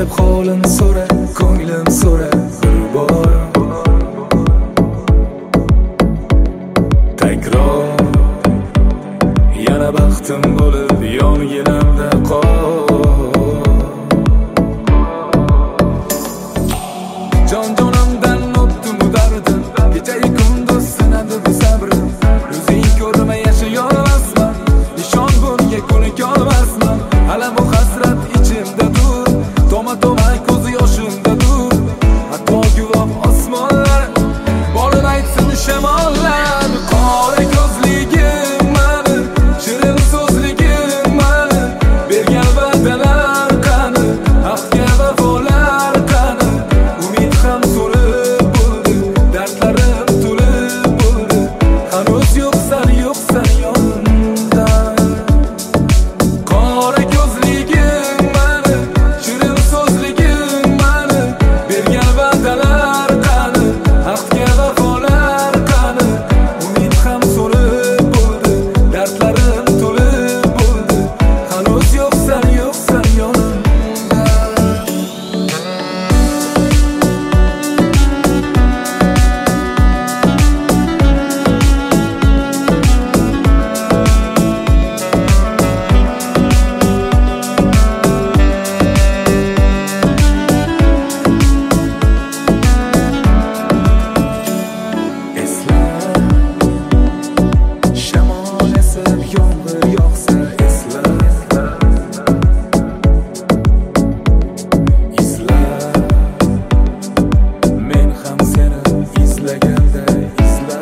kelib holim so'ra, ko'nglim so'ra bir bor. Takror yana baxtim bo'lib yonginamda qol. Jon-jonimdan o'tdim dardim, kecha-yu kunduz sinadi bu sabrim. O'zing ko'rmay yashayolmasman, nishon bunga ko'nikolmasman. Alam u hasrat ichimdadur, toma-toma ko'zi yoshimdadur. Hatto guvoh osmonlar borib aytsin shamollar. Qora ko'zligim mani, shirin so'zligim mani, bergan va'dalar qani, ahdga vafolar qani. Umid ham so'lib bo'ldi, dardlarim to'lib bo'ldi. Hanuz yo'qsan yonimda. Qora ko'zligim mani, shirin so'zligim mani, bergan va'dalar qani, ahdga vafolar qani. Umid ham so'lib bo'ldi, dardlarim to'lib bo'ldi. Hanuz yo'qsan yonimda. Shamol esib yomg'ir yog'sa esla. Men ham seni izlaganda izla.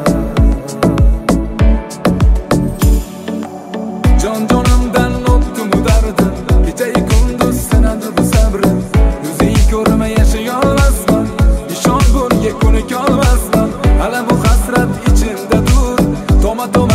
Jon-jonimdan o'tdim bu dardim, kecha-yu kunduz sinadi bu sabrim. O'zing ko'rmay yashayolmasman, nishon bunga ko'nikolmasman. Alam u hasrat ichimdadur, toma-toma